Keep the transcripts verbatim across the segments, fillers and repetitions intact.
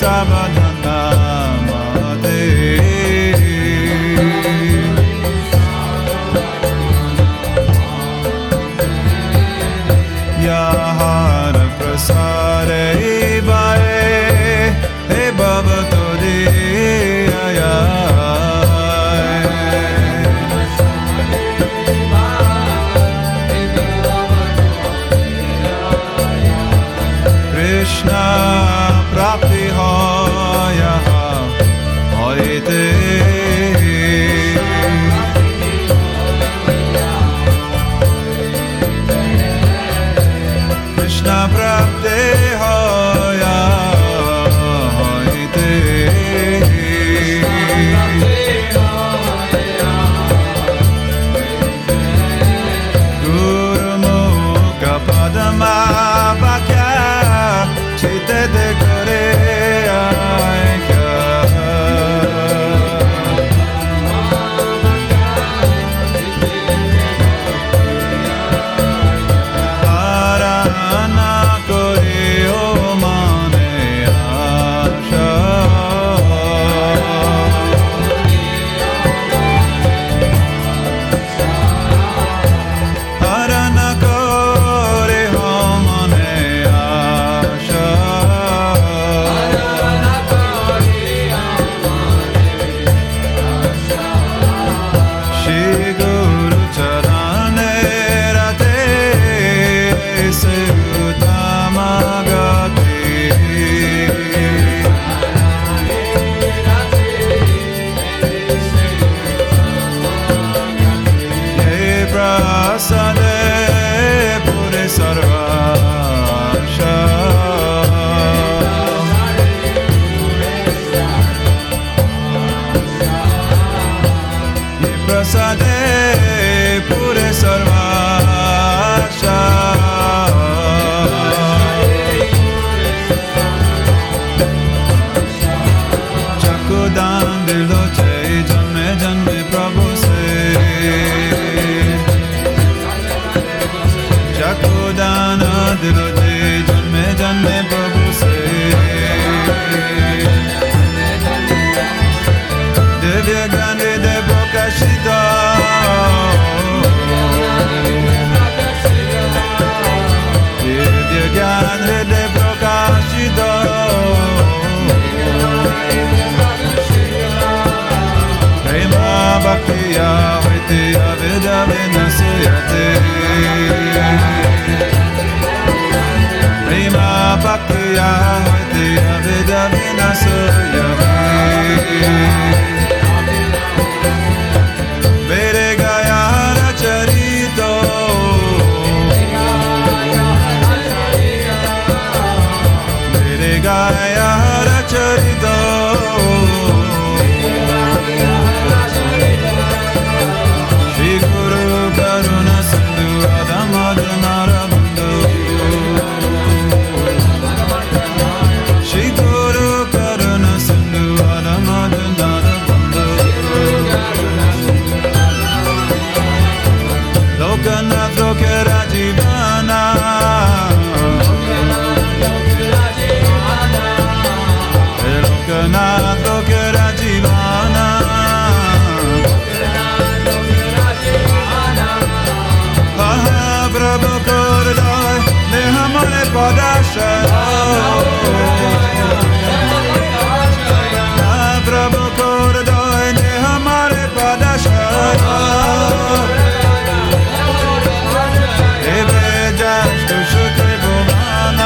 Sabadhanamate Yahara Prasare Vae He Bhavatode Krishna Prapti Hoya Hoite Krishna Prapti Hoya Hoite Guru Mukha Padama Vakya Chite de Kare Aikya Harana Kore O Mane Asha Harana Kore O Mane Asha Shri Guru Charane Rate Se Uttama Gati Ye Prasade Pure Sarvasha Ye Prasade Pure Sarvasha Chakudan dilo che janme janme Prabhu se Chakudan dilo che janme janme Prabhu se Divya Gandhi de Prokashita Divya Gandhi de Prokashita Prema Bhaktiya Vaitya Vida Vinasuyate Prema Bhaktiya Vaitya Vida Vinasuyate Vere Gaya Charito Vere Gaya Charito Shri Guru Karuna Sindhu Adhamadhanara Bandhu Shri Guru Karuna Sindhu Adhamadhanara Bandhu Lokanath Loke Rajivana Lokanath Loke Rajivana Aha Prabhu Kordai De Hamare Padashaya Ah Prabhu Kordai De Hamare Padashaya Eve Jashtu Shukri Bhumana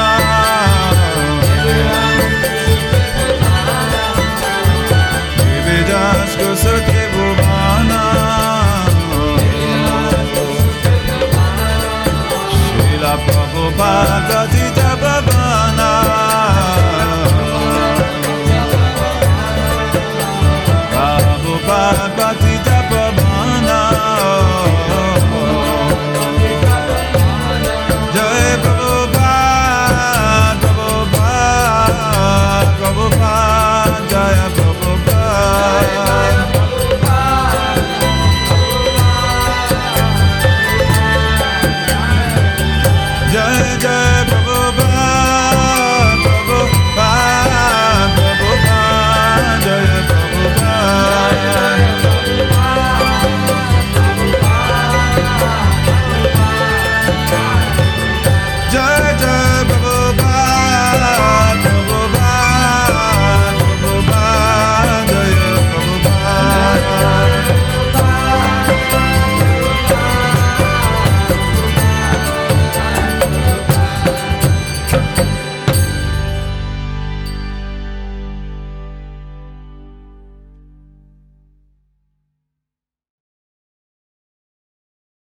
Eve Jashtu Shukri Bhumana Srila Prabhupada Gatita Bhavana Prabhupada Gatita Bhavana Jai Prabhupada Prabhupada Prabhupada Jai Prabhupada Jai Jai